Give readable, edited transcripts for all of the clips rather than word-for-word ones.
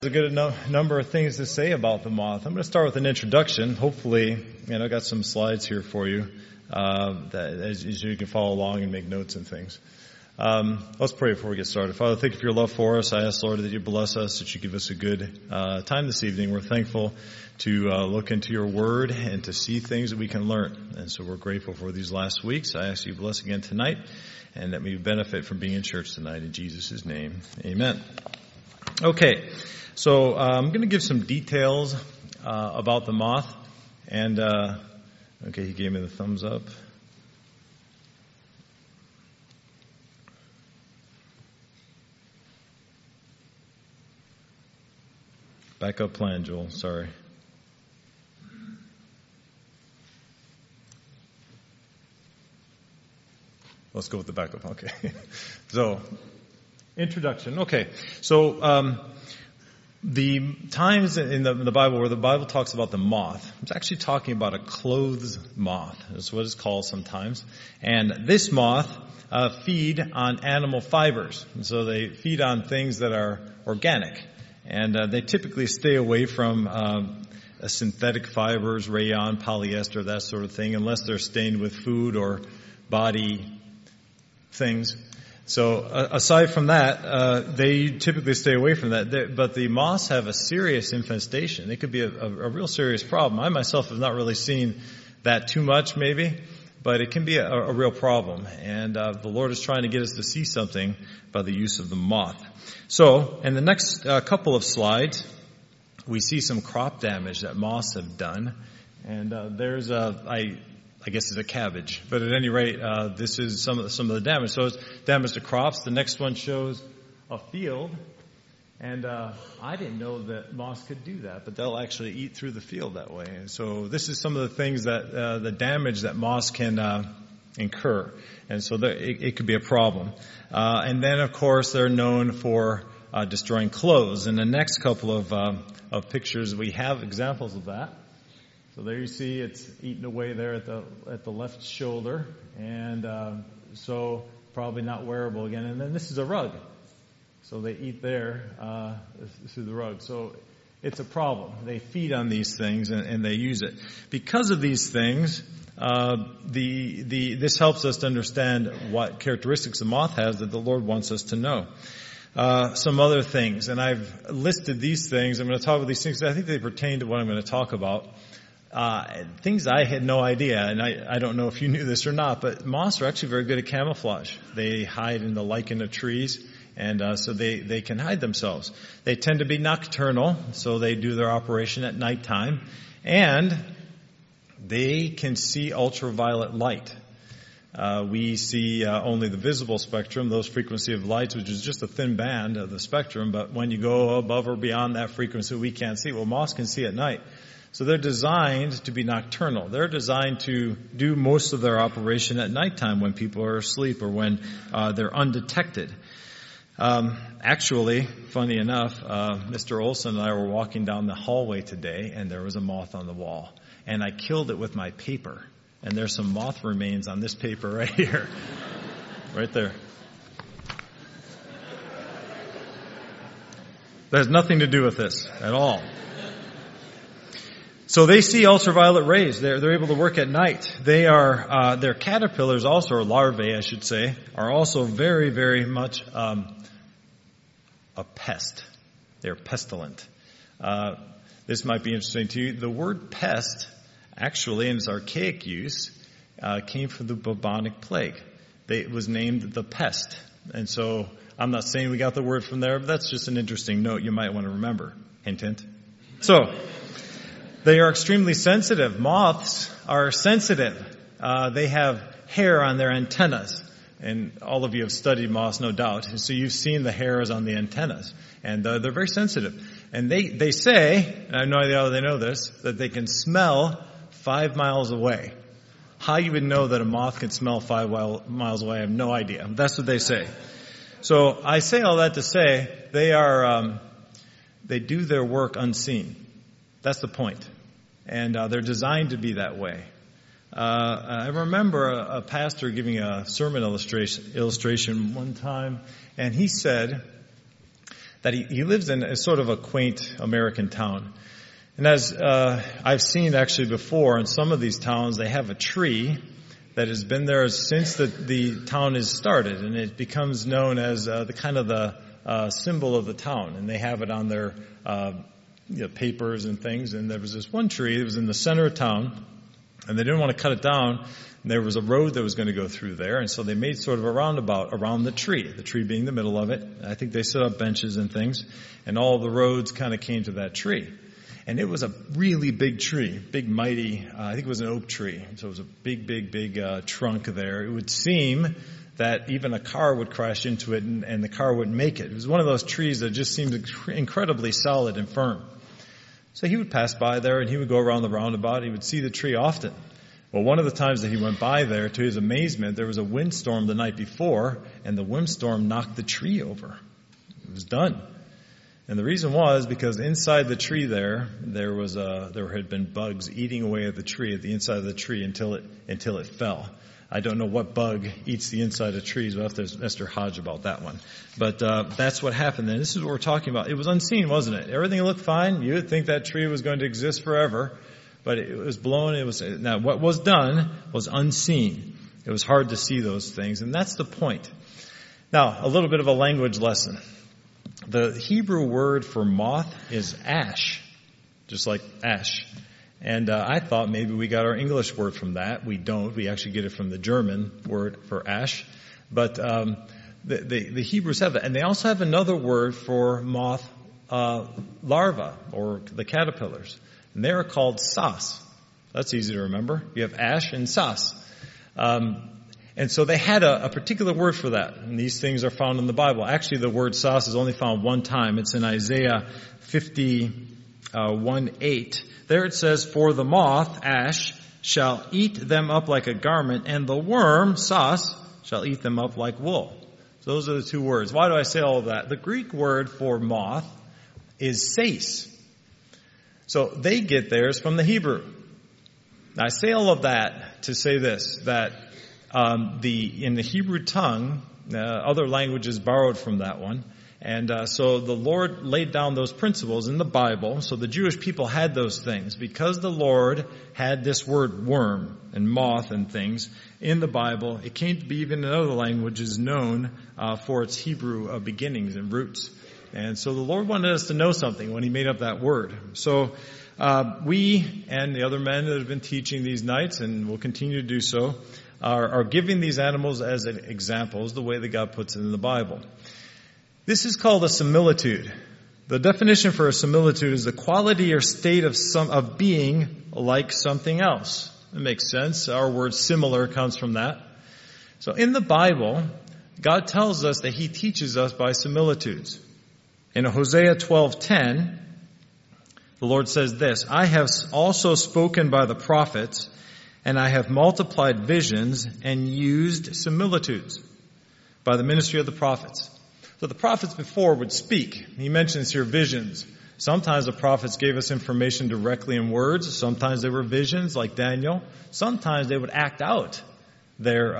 There's a good number of things to say about the moth. I'm going to start with an introduction. Hopefully, I've got some slides here for you that as you can follow along and make notes and things. Let's pray before we get started. Father, thank you for your love for us. I ask, Lord, that you bless us, that you give us a good time this evening. We're thankful to look into your word and to see things that we can learn. And so we're grateful for these last weeks. I ask you to bless again tonight and that we benefit from being in church tonight. In Jesus' name, amen. Okay. So I'm going to give some details about the moth, and okay, he gave me the thumbs up. Backup plan, Joel. Sorry. Let's go with the backup. Okay. So, introduction. Okay. So. The times in the Bible where the Bible talks about the moth, it's actually talking about a clothes moth. That's what it's called sometimes. And this moth feed on animal fibers. And so they feed on things that are organic. And they typically stay away from synthetic fibers, rayon, polyester, that sort of thing, unless they're stained with food or body things. So aside from that, they typically stay away from that. But the moths have a serious infestation. It could be a real serious problem. I myself have not really seen that too much, maybe, but it can be a real problem. And the Lord is trying to get us to see something by the use of the moth. So in the next couple of slides, we see some crop damage that moths have done. And there's I guess it's a cabbage, but at any rate, this is some of the damage. So it's damage to crops. The next one shows a field, and I didn't know that moths could do that, but they'll actually eat through the field that way. And so this is some of the things that the damage that moths can incur, and so it could be a problem. And then, of course, they're known for destroying clothes. In the next couple of pictures, we have examples of that. So there you see it's eaten away there at the left shoulder, and so probably not wearable again. And then this is a rug, so they eat there through the rug. So it's a problem. They feed on these things and they use it because of these things. This helps us to understand what characteristics the moth has that the Lord wants us to know. Some other things, and I've listed these things. I'm going to talk about these things. I think they pertain to what I'm going to talk about. Things I had no idea, and I don't know if you knew this or not, but moths are actually very good at camouflage. They hide in the lichen of trees, and so they can hide themselves. They tend to be nocturnal, so they do their operation at nighttime, and they can see ultraviolet light. We see only the visible spectrum, those frequency of lights, which is just a thin band of the spectrum, but when you go above or beyond that frequency, we can't see. Well, moths can see at night. So they're designed to be nocturnal. They're designed to do most of their operation at nighttime when people are asleep or when they're undetected. Actually, funny enough, Mr. Olson and I were walking down the hallway today, and there was a moth on the wall. And I killed it with my paper. And there's some moth remains on this paper right here. Right there. That has nothing to do with this at all. So they see ultraviolet rays. They're able to work at night. They are their caterpillars also, or larvae, I should say, are also very, very much a pest. They're pestilent. This might be interesting to you. The word pest, actually, in its archaic use, came from the bubonic plague. It was named the pest, and so I'm not saying we got the word from there, but that's just an interesting note you might want to remember. Hint, hint. So. They are extremely sensitive. Moths are sensitive. They have hair on their antennas. And all of you have studied moths, no doubt. And so you've seen the hairs on the antennas. And they're very sensitive. And they say, and I have no idea how they know this, that they can smell 5 miles away. How you would know that a moth can smell 5 miles away, I have no idea. That's what they say. So I say all that to say they do their work unseen. That's the point. And they're designed to be that way. I remember a pastor giving a sermon illustration one time, and he said that he lives in a sort of a quaint American town. And as I've seen actually before, in some of these towns, they have a tree that has been there since the town is started, and it becomes known as the symbol of the town. And they have it on their papers and things. And there was this one tree that was in the center of town, and they didn't want to cut it down. And there was a road that was going to go through there, and so they made sort of a roundabout around the tree being the middle of it. I think they set up benches and things, and all the roads kind of came to that tree. And it was a really big tree, big, mighty, I think it was an oak tree. So it was a big trunk there. It would seem that even a car would crash into it and the car wouldn't make it. It was one of those trees that just seemed incredibly solid and firm. So he would pass by there and he would go around the roundabout. He would see the tree often. Well, one of the times that he went by there, to his amazement, there was a windstorm the night before, and the windstorm knocked the tree over. It was done. And the reason was because inside the tree there had been bugs eating away at the tree, at the inside of the tree until it fell. I don't know what bug eats the inside of trees. We'll have to ask Mr. Hodge about that one. But that's what happened then. This is what we're talking about. It was unseen, wasn't it? Everything looked fine. You would think that tree was going to exist forever. But it was blown. Now what was done was unseen. It was hard to see those things. And that's the point. Now, a little bit of a language lesson. The Hebrew word for moth is ash, just like ash. And I thought maybe we got our English word from that. We don't. We actually get it from the German word for ash. But the Hebrews have that. And they also have another word for moth larvae, or the caterpillars. And they are called sas. That's easy to remember. You have ash and sas. And so they had a particular word for that. And these things are found in the Bible. Actually, the word sas is only found one time. It's in Isaiah 51:8. There it says, "For the moth, ash, shall eat them up like a garment, and the worm, sas, shall eat them up like wool." So those are the two words. Why do I say all of that? The Greek word for moth is sais. So they get theirs from the Hebrew. Now I say all of that to say this, that in the Hebrew tongue, other languages borrowed from that one. And so the Lord laid down those principles in the Bible. So the Jewish people had those things. Because the Lord had this word worm and moth and things in the Bible, it came to be even in other languages known for its Hebrew beginnings and roots. And so the Lord wanted us to know something when He made up that word. So we and the other men that have been teaching these nights, and will continue to do so, are giving these animals as examples the way that God puts it in the Bible. This is called a similitude. The definition for a similitude is the quality or state of being like something else. It makes sense. Our word similar comes from that. So in the Bible, God tells us that He teaches us by similitudes. In Hosea 12:10, the Lord says this, "I have also spoken by the prophets, and I have multiplied visions and used similitudes," by the ministry of the prophets. So the prophets before would speak. He mentions here visions. Sometimes the prophets gave us information directly in words. Sometimes they were visions, like Daniel. Sometimes they would act out their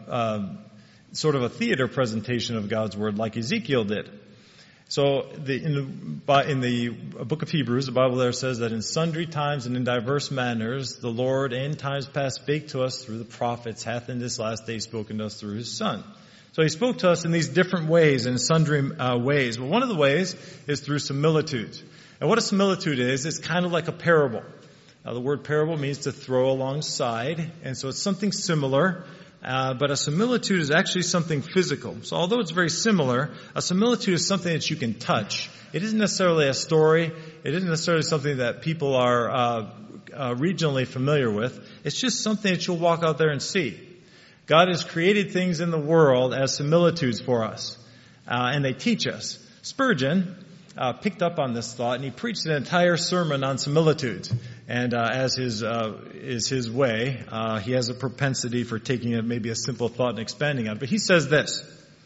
sort of a theater presentation of God's word, like Ezekiel did. So in the book of Hebrews, the Bible there says that in sundry times and in diverse manners, the Lord in times past spake to us through the prophets, hath in this last day spoken to us through His Son. So He spoke to us in these different ways, in sundry ways. But one of the ways is through similitudes. And what a similitude is, it's kind of like a parable. Now, the word parable means to throw alongside, and so it's something similar. But a similitude is actually something physical. So although it's very similar, a similitude is something that you can touch. It isn't necessarily a story. It isn't necessarily something that people are regionally familiar with. It's just something that you'll walk out there and see. God has created things in the world as similitudes for us, and they teach us. Spurgeon picked up on this thought, and he preached an entire sermon on similitudes. And as is his way, he has a propensity for taking maybe a simple thought and expanding on it. But he says this,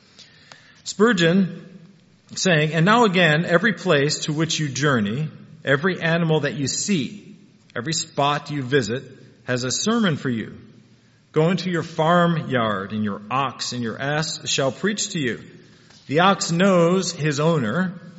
Spurgeon saying, "And now again, every place to which you journey, every animal that you see, every spot you visit, has a sermon for you. Go into your farmyard, and your ox and your ass shall preach to you. The ox knows his owner,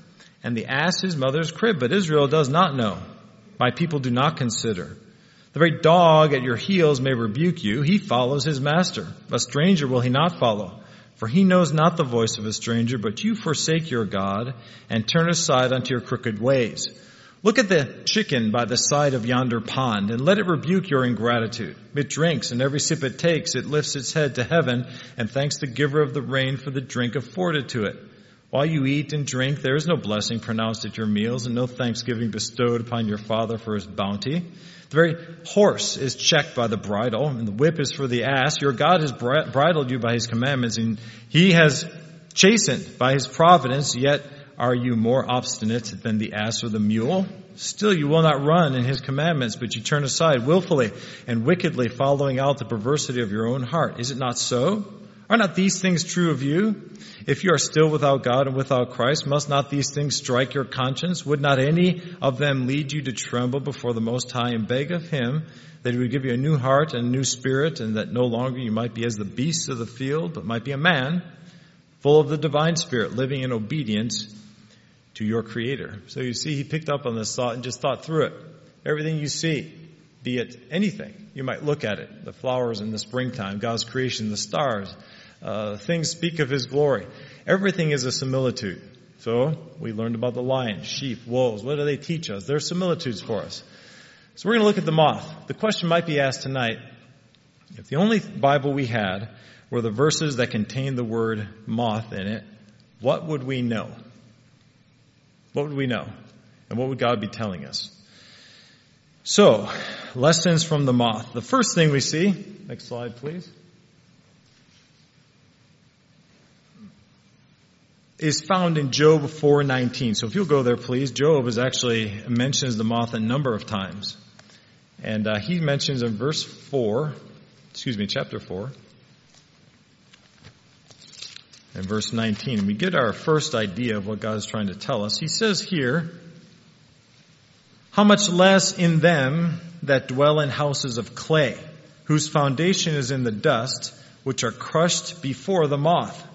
and the ass his mother's crib. But Israel does not know. My people do not consider. The very dog at your heels may rebuke you. He follows his master. A stranger will he not follow. For he knows not the voice of a stranger, but you forsake your God and turn aside unto your crooked ways. Look at the chicken by the side of yonder pond, and let it rebuke your ingratitude. It drinks, and every sip it takes, it lifts its head to heaven, and thanks the giver of the rain for the drink afforded to it. While you eat and drink, there is no blessing pronounced at your meals, and no thanksgiving bestowed upon your Father for his bounty. The very horse is checked by the bridle, and the whip is for the ass. Your God has bridled you by his commandments, and he has chastened by his providence, yet are you more obstinate than the ass or the mule? Still you will not run in his commandments, but you turn aside willfully and wickedly, following out the perversity of your own heart. Is it not so? Are not these things true of you? If you are still without God and without Christ, must not these things strike your conscience? Would not any of them lead you to tremble before the Most High and beg of him that he would give you a new heart and a new spirit, and that no longer you might be as the beasts of the field, but might be a man full of the divine Spirit, living in obedience to your Creator? So you see, he picked up on this thought and just thought through it. Everything you see, be it anything, you might look at it. The flowers in the springtime, God's creation, the stars, things speak of his glory. Everything is a similitude. So we learned about the lion, sheep, wolves. What do they teach us? They're similitudes for us. So we're going to look at the moth. The question might be asked tonight, if the only Bible we had were the verses that contained the word moth in it, what would we know? What would we know? And what would God be telling us? So, lessons from the moth. The first thing we see, next slide please, is found in Job 4:19. So if you'll go there please, Job mentions the moth a number of times. And he mentions in chapter 4, and verse 19. And we get our first idea of what God is trying to tell us. He says here, how much less in them that dwell in houses of clay, whose foundation is in the dust, which are crushed before the moth.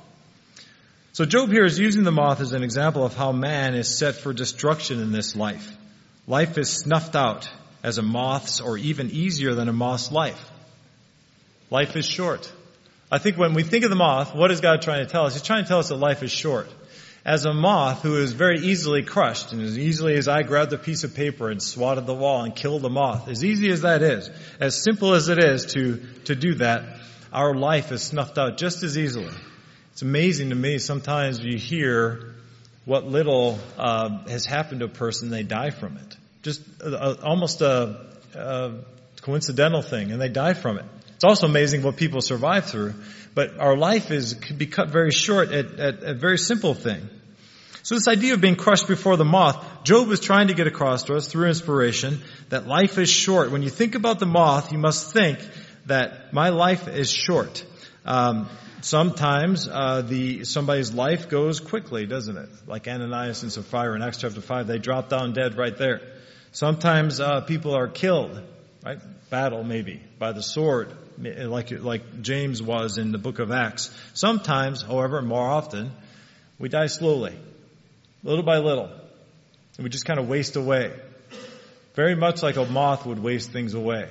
So Job here is using the moth as an example of how man is set for destruction in this life. Life is snuffed out as a moth's, or even easier than a moth's life. Life is short. I think when we think of the moth, what is God trying to tell us? He's trying to tell us that life is short. As a moth who is very easily crushed, and as easily as I grabbed a piece of paper and swatted the wall and killed the moth, as easy as that is, as simple as it is to do that, our life is snuffed out just as easily. It's amazing to me sometimes you hear what little has happened to a person, they die from it. Just almost a coincidental thing, and they die from it. It's also amazing what people survive through, but our life could be cut very short at a very simple thing. So this idea of being crushed before the moth, Job is trying to get across to us through inspiration that life is short. When you think about the moth, you must think that my life is short. Sometimes somebody's life goes quickly, doesn't it? Like Ananias and Sapphira in Acts chapter 5, they drop down dead right there. Sometimes people are killed, right? Battle maybe by the sword, like James was in the book of Acts. Sometimes, however, more often, we die slowly, little by little, and we just kind of waste away. Very much like a moth would waste things away.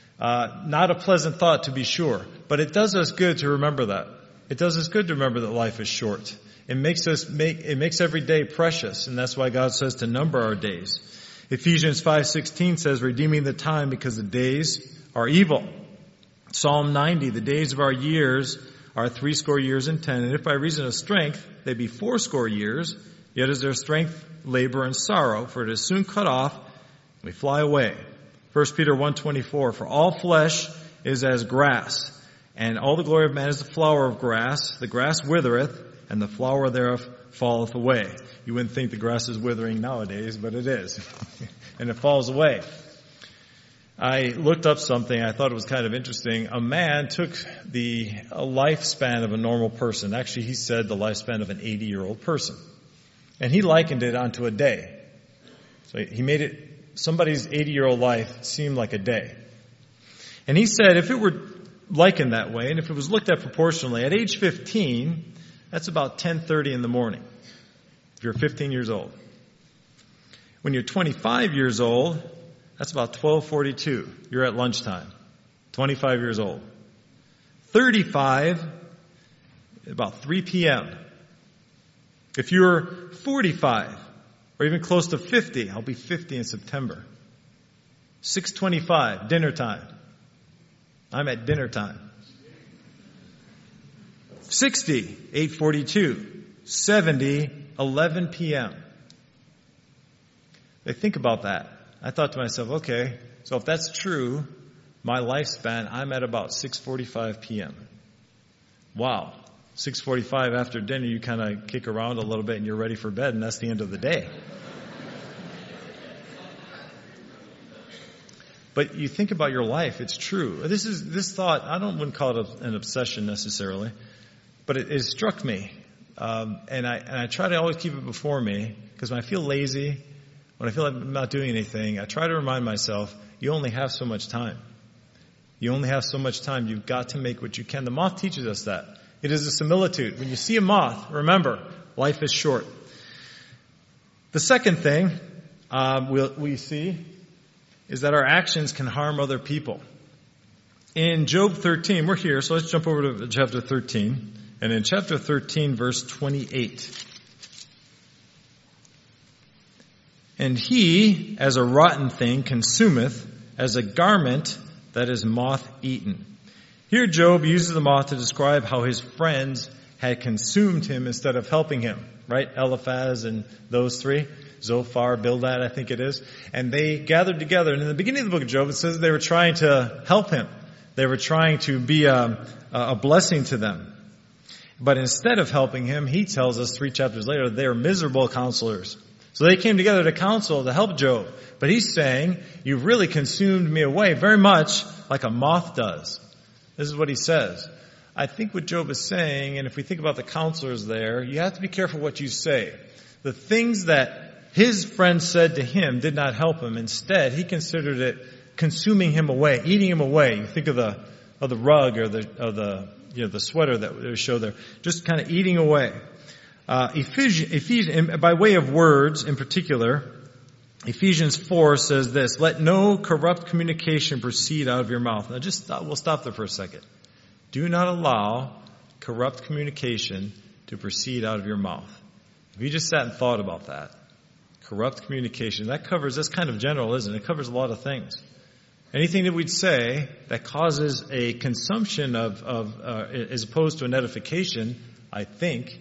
Not a pleasant thought to be sure, but it does us good to remember that. It does us good to remember that life is short. It makes every day precious, and that's why God says to number our days. Ephesians 5:16 says, redeeming the time because the days are evil. Psalm 90, the days of our years are 80 years and 10, and if by reason of strength they be 80 years, yet is their strength labor and sorrow, for it is soon cut off, and we fly away. 1 Peter 1:24, for all flesh is as grass, and all the glory of man is the flower of grass. The grass withereth, and the flower thereof falleth away. You wouldn't think the grass is withering nowadays, but it is. And it falls away. I looked up something. I thought it was kind of interesting. A man took the lifespan of a normal person. Actually, he said the lifespan of an 80-year-old person. And he likened it onto a day. So he made it somebody's 80-year-old life seem like a day. And he said if it were likened that way, and if it was looked at proportionally, at age 15, that's about 10:30 in the morning, if you're 15 years old. When you're 25 years old, that's about 12:42. You're at lunchtime. 25 years old. 35, about 3 p.m. If you're 45, or even close to 50, I'll be 50 in September. 6:25, dinner time. I'm at dinner time. 60, 8:42. 70, 11 p.m. I think about that. I thought to myself, okay, so if that's true, my lifespan, I'm at about 6:45 p.m. Wow. 6:45 after dinner, you kind of kick around a little bit and you're ready for bed, and that's the end of the day. But you think about your life, it's true. This thought, I wouldn't call it an obsession necessarily, but it struck me. And I try to always keep it before me, because when I feel lazy, when I feel like I'm not doing anything, I try to remind myself, you only have so much time. You only have so much time. You've got to make what you can. The moth teaches us that. It is a similitude. When you see a moth, remember, life is short. The second thing we see is that our actions can harm other people. In Job 13, we're here, so let's jump over to chapter 13. And in chapter 13, verse 28. And he, as a rotten thing, consumeth, as a garment that is moth-eaten. Here Job uses the moth to describe how his friends had consumed him instead of helping him. Right? Eliphaz and those three. Zophar, Bildad, I think it is. And they gathered together. And in the beginning of the book of Job, it says they were trying to help him. They were trying to be a blessing to them. But instead of helping him, he tells us 3 chapters later, they are miserable counselors. So they came together to counsel, to help Job. But he's saying, you've really consumed me away very much like a moth does. This is what he says. I think what Job is saying, and if we think about the counselors there, you have to be careful what you say. The things that his friends said to him did not help him. Instead, he considered it consuming him away, eating him away. You think of the rug or the sweater that they show there, just kind of eating away. Ephesians, by way of words in particular, Ephesians 4 says this: let no corrupt communication proceed out of your mouth. Now we'll stop there for a second. Do not allow corrupt communication to proceed out of your mouth. If you just sat and thought about that, corrupt communication, that's kind of general, isn't it? It covers a lot of things. Anything that we'd say that causes a consumption as opposed to an edification, I think,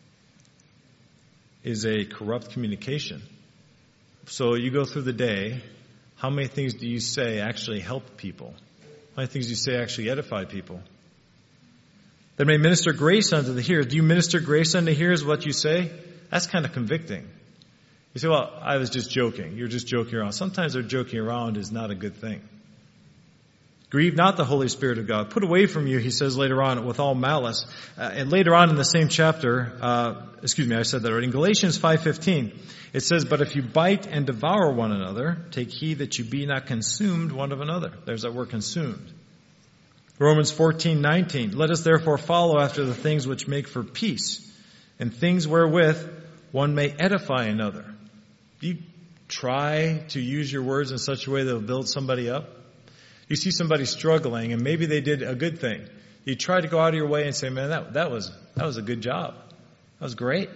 is a corrupt communication. So you go through the day, how many things do you say actually help people? How many things do you say actually edify people? That may minister grace unto the hearers. Do you minister grace unto the hearers what you say? That's kind of convicting. You say, well, I was just joking. You're just joking around. Sometimes our joking around is not a good thing. Grieve not the Holy Spirit of God. Put away from you, he says later on, with all malice. And later on in the same chapter, I said that already. In Galatians 5:15, it says, but if you bite and devour one another, take heed that you be not consumed one of another. There's that word consumed. Romans 14:19, let us therefore follow after the things which make for peace, and things wherewith one may edify another. Do you try to use your words in such a way that will build somebody up? You see somebody struggling, and maybe they did a good thing. You try to go out of your way and say, man, that was a good job. That was great.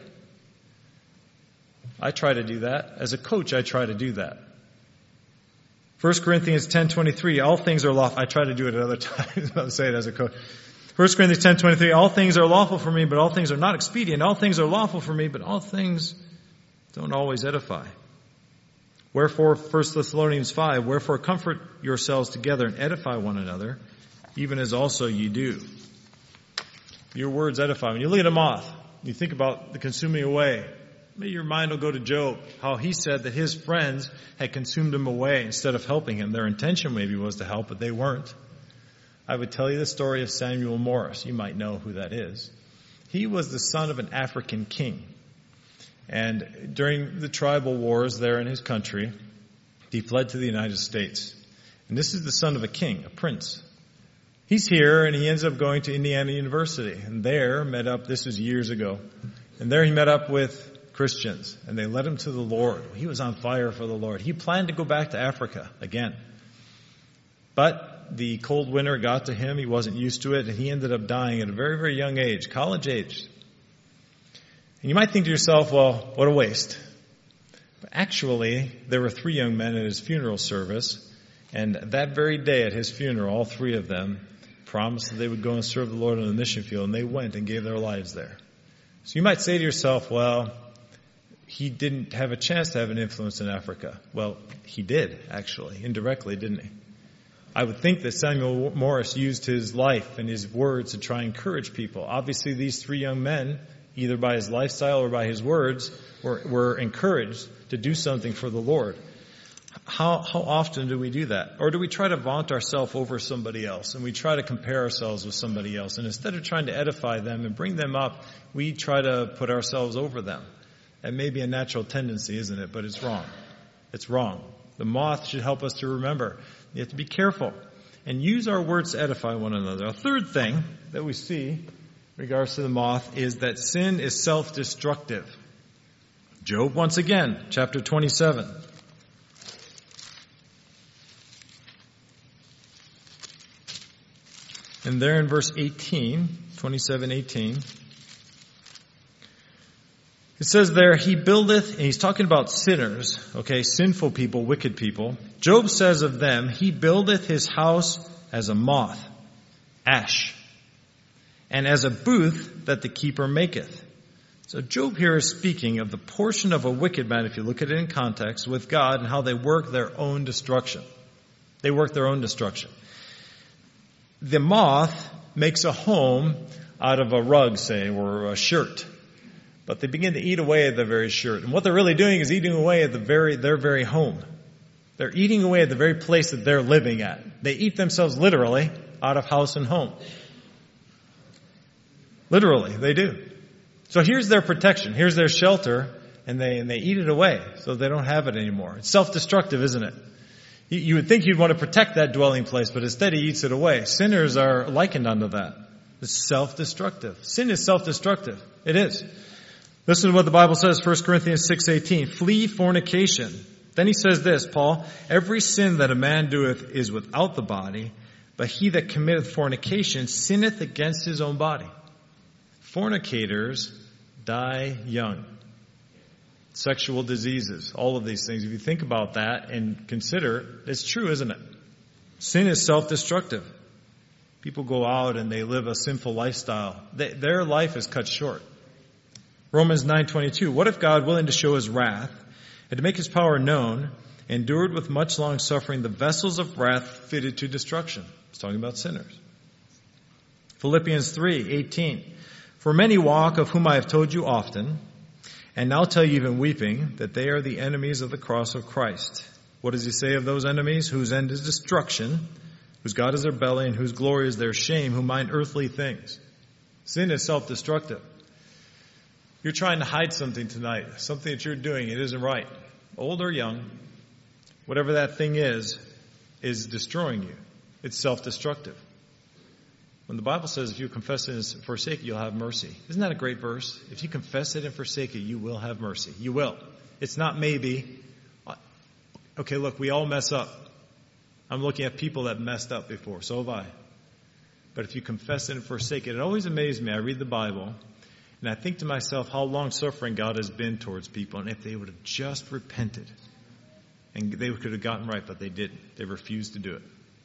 I try to do that. As a coach, I try to do that. 1 Corinthians 10:23, all things are lawful. I try to do it at other times. I'll say it as a coach. 1 Corinthians 10:23, all things are lawful for me, but all things are not expedient. All things are lawful for me, but all things don't always edify. Wherefore, 1 Thessalonians 5, wherefore comfort yourselves together and edify one another, even as also ye do. Your words edify. When you look at a moth, you think about the consuming away. Maybe your mind will go to Job, how he said that his friends had consumed him away instead of helping him. Their intention maybe was to help, but they weren't. I would tell you the story of Samuel Morris. You might know who that is. He was the son of an African king. And during the tribal wars there in his country, he fled to the United States. And this is the son of a king, a prince. He's here and he ends up going to Indiana University. And there met up, this was years ago, and there he met up with Christians, and they led him to the Lord. He was on fire for the Lord. He planned to go back to Africa again. But the cold winter got to him. He wasn't used to it, and he ended up dying at a very, very young age, college age. And you might think to yourself, well, what a waste. But actually, there were 3 young men at his funeral service, and that very day at his funeral, all 3 of them promised that they would go and serve the Lord on the mission field, and they went and gave their lives there. So you might say to yourself, well, he didn't have a chance to have an influence in Africa. Well, he did, actually, indirectly, didn't he? I would think that Samuel Morris used his life and his words to try and encourage people. Obviously, these 3 young men, either by his lifestyle or by his words, were encouraged to do something for the Lord. How often do we do that? Or do we try to vaunt ourselves over somebody else, and we try to compare ourselves with somebody else, and instead of trying to edify them and bring them up, we try to put ourselves over them? That may be a natural tendency, isn't it? But it's wrong. It's wrong. The moth should help us to remember. You have to be careful and use our words to edify one another. A third thing that we see in regards to the moth is that sin is self-destructive. Job, once again, chapter 27. And there in verse 18, 27:18, it says there, he buildeth, and he's talking about sinners, okay, sinful people, wicked people. Job says of them, he buildeth his house as a moth, ash, and as a booth that the keeper maketh. So Job here is speaking of the portion of a wicked man, if you look at it in context, with God, and how they work their own destruction. They work their own destruction. The moth makes a home out of a rug, say, or a shirt. But they begin to eat away at the very shirt. And what they're really doing is eating away at their very home. They're eating away at the very place that they're living at. They eat themselves literally out of house and home. Literally, they do. So here's their protection. Here's their shelter, and they eat it away so they don't have it anymore. It's self-destructive, isn't it? You would think you'd want to protect that dwelling place, but instead he eats it away. Sinners are likened unto that. It's self-destructive. Sin is self-destructive. It is. Listen to what the Bible says, 1 Corinthians 6:18. Flee fornication. Then he says this, Paul, every sin that a man doeth is without the body, but he that committeth fornication sinneth against his own body. Fornicators die young. Sexual diseases, all of these things. If you think about that and consider, it's true, isn't it? Sin is self-destructive. People go out and they live a sinful lifestyle. Their life is cut short. Romans 9:22, what if God, willing to show his wrath and to make his power known, endured with much long suffering the vessels of wrath fitted to destruction? It's talking about sinners. Philippians 3:18, for many walk, of whom I have told you often, and now tell you even weeping, that they are the enemies of the cross of Christ. What does he say of those enemies? Whose end is destruction, whose God is their belly, and whose glory is their shame, who mind earthly things. Sin is self-destructive. You're trying to hide something tonight, something that you're doing, it isn't right. Old or young, whatever that thing is destroying you. It's self-destructive. When the Bible says if you confess it and forsake it, you'll have mercy. Isn't that a great verse? If you confess it and forsake it, you will have mercy. You will. It's not maybe. Okay, look, we all mess up. I'm looking at people that messed up before. So have I. But if you confess it and forsake it, it always amazes me. I read the Bible, and I think to myself how long-suffering God has been towards people. And if they would have just repented, and they could have gotten right, but they didn't. They refused to do it.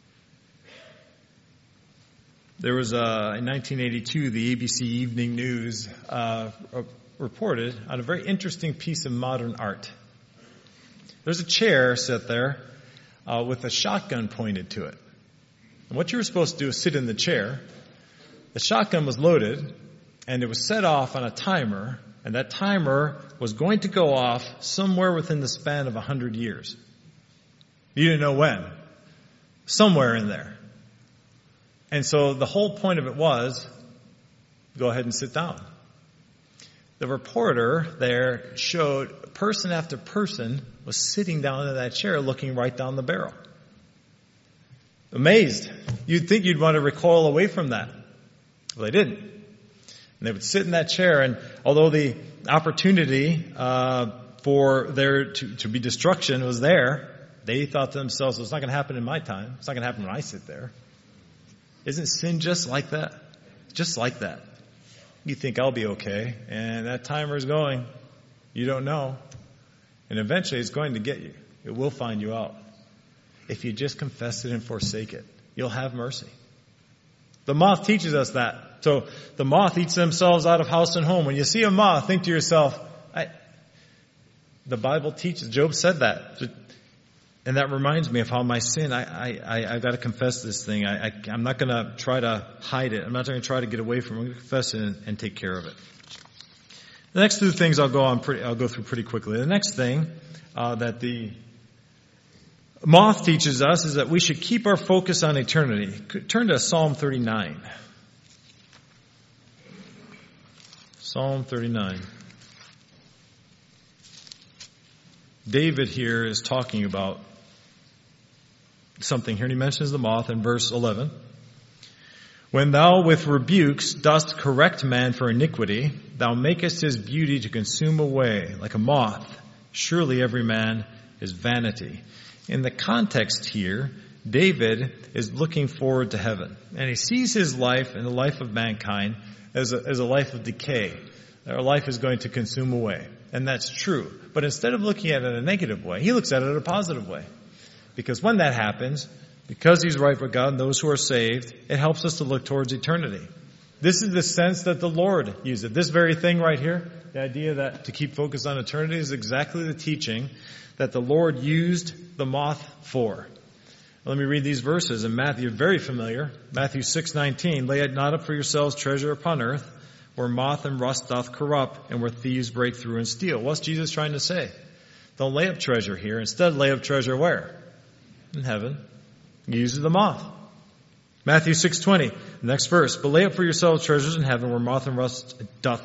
There was, in 1982, the ABC Evening News reported on a very interesting piece of modern art. There's a chair set there with a shotgun pointed to it. And what you were supposed to do is sit in the chair. The shotgun was loaded, and it was set off on a timer, and that timer was going to go off somewhere within the span of 100 years. You didn't know when. Somewhere in there. And so the whole point of it was, go ahead and sit down. The reporter there showed person after person was sitting down in that chair looking right down the barrel. Amazed. You'd think you'd want to recoil away from that. Well, they didn't. And they would sit in that chair, and although the opportunity for there to be destruction was there, they thought to themselves, well, it's not going to happen in my time. It's not going to happen when I sit there. Isn't sin just like that? Just like that. You think I'll be okay, and that timer is going. You don't know. And eventually it's going to get you. It will find you out. If you just confess it and forsake it, you'll have mercy. The moth teaches us that. So the moth eats themselves out of house and home. When you see a moth, think to yourself, the Bible teaches, Job said that. And that reminds me of how my sin, I've got to confess this thing. I'm not going to try to hide it. I'm not going to try to get away from it. I'm going to confess it and take care of it. The next two things I'll go through pretty quickly. The next thing that the moth teaches us is that we should keep our focus on eternity. Turn to Psalm 39. Psalm 39. David here is talking about something here, and he mentions the moth in verse 11. When thou with rebukes dost correct man for iniquity, thou makest his beauty to consume away like a moth. Surely every man is vanity. In the context here, David is looking forward to heaven, and he sees his life and the life of mankind as a life of decay. Our life is going to consume away, and that's true. But instead of looking at it in a negative way, he looks at it in a positive way. Because when that happens, because he's right with God and those who are saved, it helps us to look towards eternity. This is the sense that the Lord used it. This very thing right here, the idea that to keep focused on eternity, is exactly the teaching that the Lord used the moth for. Let me read these verses in Matthew, very familiar. Matthew 6:19, lay it not up for yourselves treasure upon earth, where moth and rust doth corrupt, and where thieves break through and steal. What's Jesus trying to say? Don't lay up treasure here. Instead, lay up treasure where? In heaven. He uses the moth. Matthew 6:20, next verse. But lay up for yourselves treasures in heaven, where moth and rust doth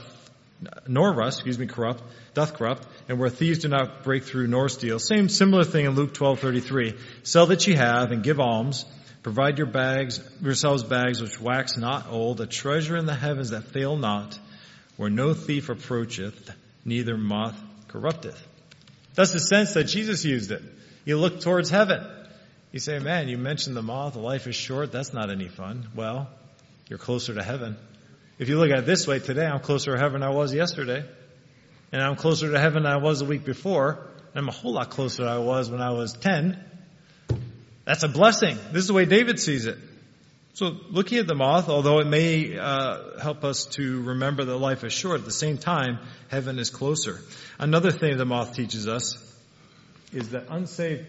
corrupt, and where thieves do not break through nor steal. Similar thing in Luke 12:33. Sell that ye have and give alms. Provide yourselves bags which wax not old, a treasure in the heavens that fail not, where no thief approacheth, neither moth corrupteth. That's the sense that Jesus used it. You look towards heaven. You say, man, you mentioned the moth, life is short, that's not any fun. Well, you're closer to heaven. If you look at it this way, today I'm closer to heaven than I was yesterday. And I'm closer to heaven than I was the week before. And I'm a whole lot closer than I was when I was 10. That's a blessing. This is the way David sees it. So looking at the moth, although it may help us to remember that life is short, at the same time, heaven is closer. Another thing the moth teaches us is that unsaved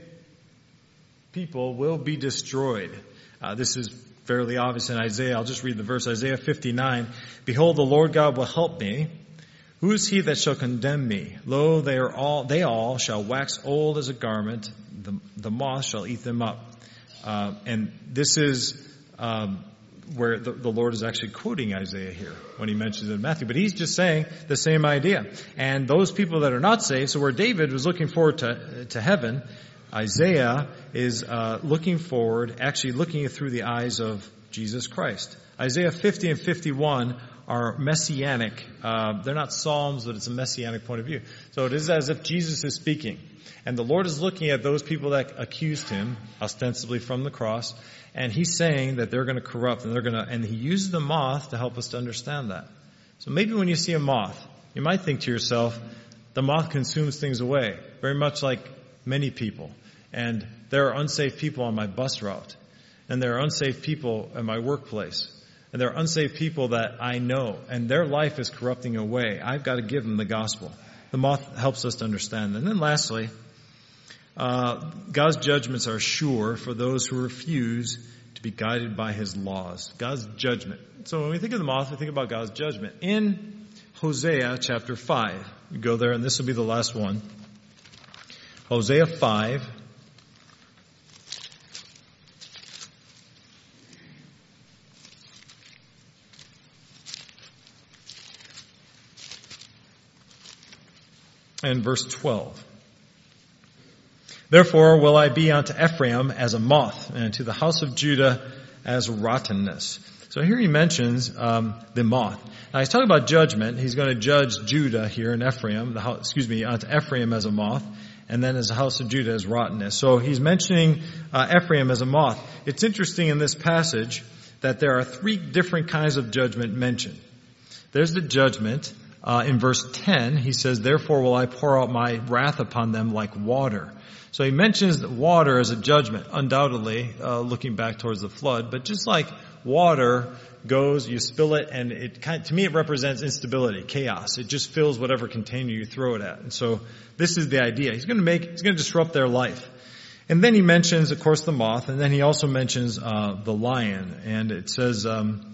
people will be destroyed. This is fairly obvious in Isaiah. I'll just read the verse. Isaiah 59. Behold, the Lord God will help me. Who is he that shall condemn me? Lo, they all shall wax old as a garment. The moth shall eat them up. And this is where the Lord is actually quoting Isaiah here when he mentions it in Matthew. But he's just saying the same idea. And those people that are not saved, so where David was looking forward to heaven, Isaiah is looking forward, actually looking through the eyes of Jesus Christ. Isaiah 50 and 51 are messianic. They're not psalms, but it's a messianic point of view. So it is as if Jesus is speaking. And the Lord is looking at those people that accused him, ostensibly from the cross, and he's saying that they're going to corrupt, and he uses the moth to help us to understand that. So maybe when you see a moth, you might think to yourself, the moth consumes things away, very much like many people. And there are unsafe people on my bus route. And there are unsafe people in my workplace. And there are unsaved people that I know. And their life is corrupting away. I've got to give them the gospel. The moth helps us to understand. And then lastly, God's judgments are sure for those who refuse to be guided by his laws. God's judgment. So when we think of the moth, we think about God's judgment. In Hosea chapter 5, you go there, and this will be the last one. Hosea 5. And verse 12. Therefore will I be unto Ephraim as a moth, and to the house of Judah as rottenness. So here he mentions the moth. Now he's talking about judgment. He's going to judge Judah here and Ephraim, Ephraim as a moth, and then as the house of Judah as rottenness. So he's mentioning Ephraim as a moth. It's interesting in this passage that there are 3 different kinds of judgment mentioned. There's the judgment in verse 10. He says, "Therefore will I pour out my wrath upon them like water." So he mentions water as a judgment, undoubtedly, looking back towards the flood. But just like water goes, you spill it, and to me it represents instability, chaos. It just fills whatever container you throw it at. And so this is the idea. He's going to disrupt their life. And then he mentions, of course, the moth, and then he also mentions the lion. And it says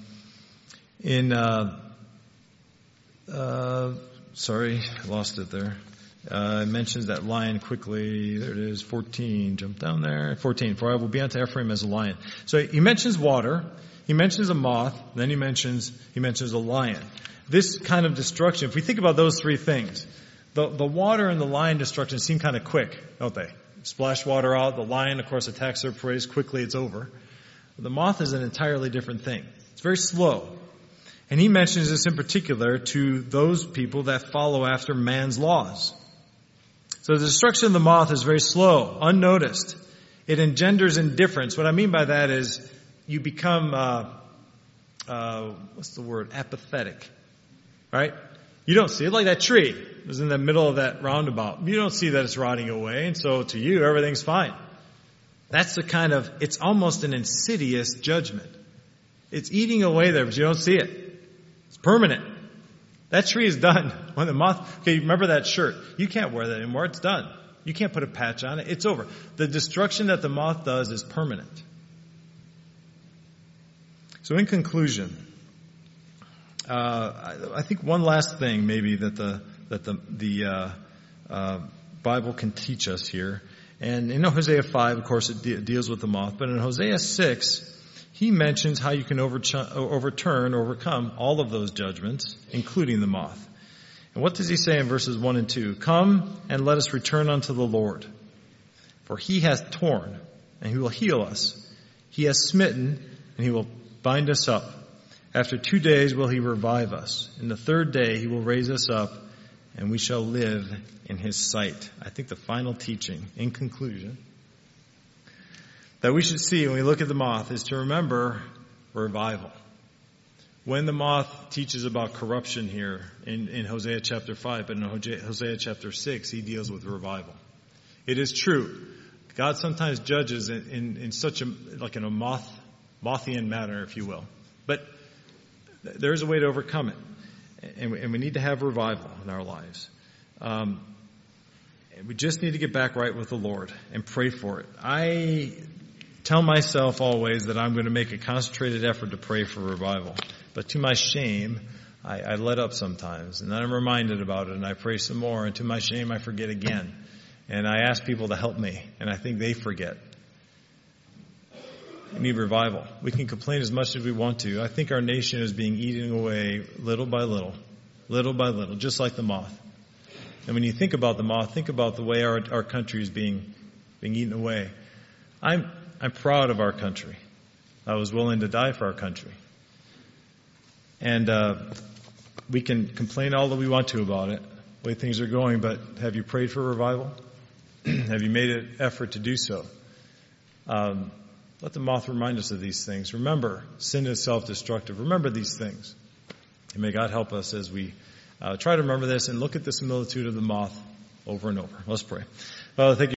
sorry, I lost it there. It mentions that lion quickly. There it is, 14. Jump down there. 14. "For I will be unto Ephraim as a lion." So he mentions water. He mentions a moth. Then he mentions a lion. This kind of destruction, if we think about those 3 things, the water and the lion destruction seem kind of quick, don't they? Splash water out. The lion, of course, attacks their prey. Quickly, it's over. The moth is an entirely different thing. It's very slow. And he mentions this in particular to those people that follow after man's laws. So the destruction of the moth is very slow, unnoticed. It engenders indifference. What I mean by that is you become, apathetic. Right? You don't see it like that tree. It was in the middle of that roundabout. You don't see that it's rotting away, and so to you, everything's fine. That's it's almost an insidious judgment. It's eating away there, but you don't see it. It's permanent. That tree is done. When the moth, remember that shirt. You can't wear that anymore. It's done. You can't put a patch on it. It's over. The destruction that the moth does is permanent. So in conclusion, I think one last thing maybe that the Bible can teach us here. And in Hosea 5, of course, it deals with the moth. But in Hosea 6, he mentions how you can overcome all of those judgments, including the moth. And what does he say in verses 1 and 2? "Come and let us return unto the Lord. For he hath torn, and he will heal us. He has smitten, and he will bind us up. After 2 days will he revive us. In the 3rd day he will raise us up, and we shall live in his sight." I think the final teaching, in conclusion, that we should see when we look at the moth is to remember revival. When the moth teaches about corruption here in Hosea chapter 5, but in Hosea chapter 6, he deals with revival. It is true. God sometimes judges in such in a Mothian manner, if you will. But there's a way to overcome it. And we need to have revival in our lives. And we just need to get back right with the Lord and pray for it. I tell myself always that I'm going to make a concentrated effort to pray for revival. But to my shame, I let up sometimes. And then I'm reminded about it, and I pray some more. And to my shame, I forget again. And I ask people to help me, and I think they forget. We need revival. We can complain as much as we want to. I think our nation is being eaten away little by little, just like the moth. And when you think about the moth, think about the way our country is being eaten away. I'm proud of our country. I was willing to die for our country. And we can complain all that we want to about it, the way things are going, but have you prayed for revival? Have you made an effort to do so? Let the moth remind us of these things. Remember, sin is self-destructive. Remember these things. And may God help us as we try to remember this and look at the similitude of the moth over and over. Let's pray. Father, thank you.